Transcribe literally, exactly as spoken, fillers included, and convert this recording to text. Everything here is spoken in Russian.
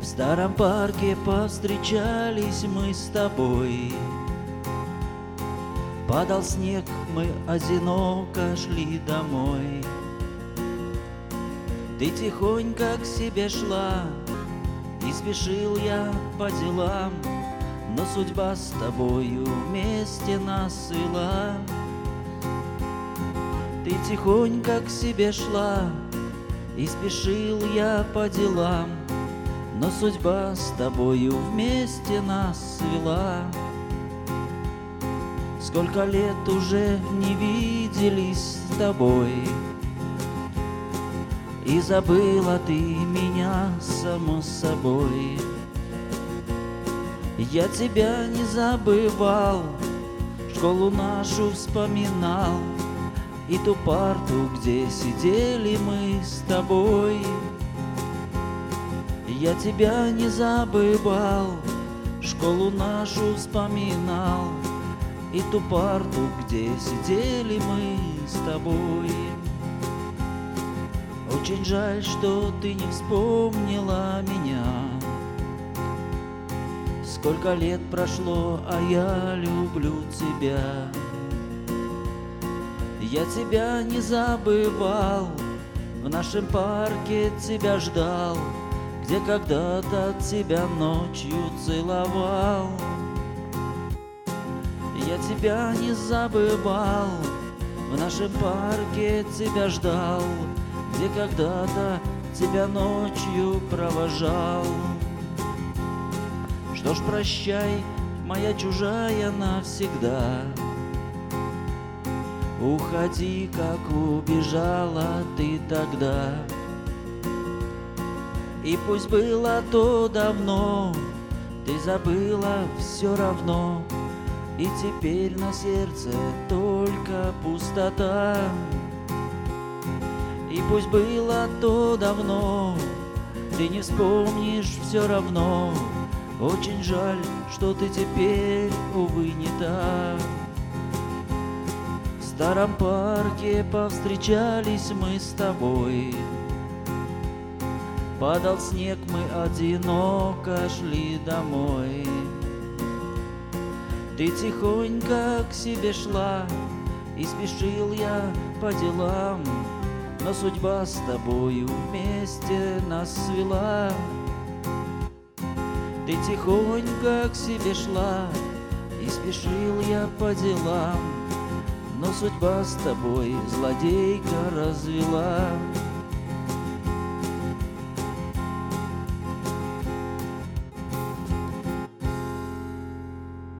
В старом парке повстречались мы с тобой. Падал снег, мы одиноко шли домой. Ты тихонько к себе шла, и спешил я по делам, но судьба с тобою вместе нас свела. Ты тихонько к себе шла, и спешил я по делам, но судьба с тобою вместе нас свела. Сколько лет уже не виделись с тобой, и забыла ты меня само собой. Я тебя не забывал, школу нашу вспоминал, и ту парту, где сидели мы с тобой. Я тебя не забывал, школу нашу вспоминал, и ту парту, где сидели мы с тобой. Очень жаль, что ты не вспомнила меня. Сколько лет прошло, а я люблю тебя. Я тебя не забывал, в нашем парке тебя ждал, где когда-то тебя ночью целовал. Я тебя не забывал, в нашем парке тебя ждал, где когда-то тебя ночью провожал. Что ж, прощай, моя чужая навсегда. Уходи, как убежала ты тогда. И пусть было то давно, ты забыла все равно, и теперь на сердце только пустота. И пусть было то давно, ты не вспомнишь все равно. Очень жаль, что ты теперь, увы, не та. В старом парке повстречались мы с тобой. Падал снег, мы одиноко шли домой. Ты тихонько к себе шла, и спешил я по делам, но судьба с тобою вместе нас свела. Ты тихонько к себе шла, и спешил я по делам, но судьба с тобой злодейка развела.